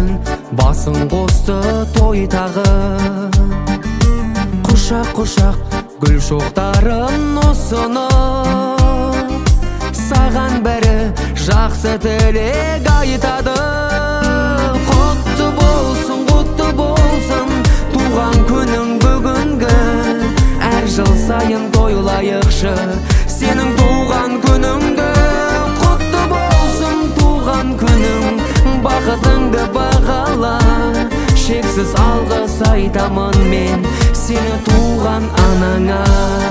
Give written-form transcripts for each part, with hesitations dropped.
басын қосты той тағы. Құшақ гүл шоқтарын ұсынып, саған бәрі жақсы тілек айтады. Құтты болсын туған күнің бүгінгі, әр жыл сайын тойлайықшы сенің туған күніңді. Құтты болсын туған күнің, бақытыңды бағала, шексіз алғыс айтамын мен сені туған анаңа.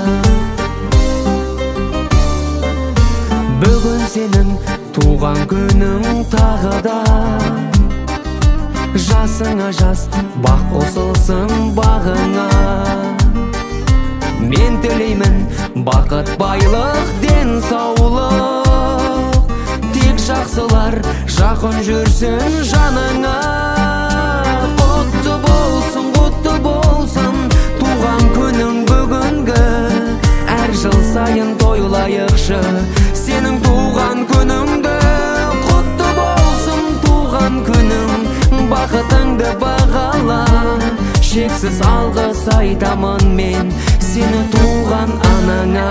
Бүгін сенің туған күнің тағы да, жасыңа жас, бақ қосылсын бағыңа. Мен тілеймін бақыт, байлық, денсаулық, тек жақсылар жақын жүрсін жаныңа. Құтты болсын туған күнің бүгінгі, әр жыл сайын тойлайықшы сенің туған күніңді. Құтты болсын туған күнің, бақытыңды бағала, шексіз алғыс айтамын мен сені туған анаңа.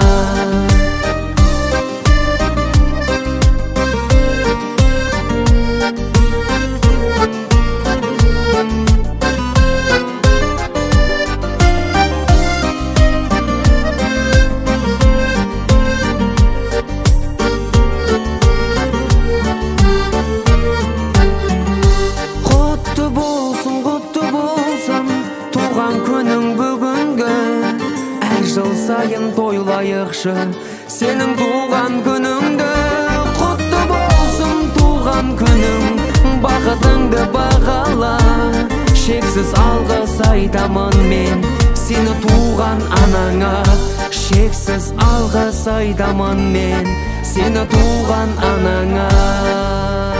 Құтты болсын туған күнің бүгінгі, әр жыл сайын тойлайықшы сенің туған күніңді. Құтты болсын туған күнің, бақытыңды бағала, шексіз алғыс айтамын мен сені туған анаңа. Шексіз алғыс айтамын мен сені туған анаңа.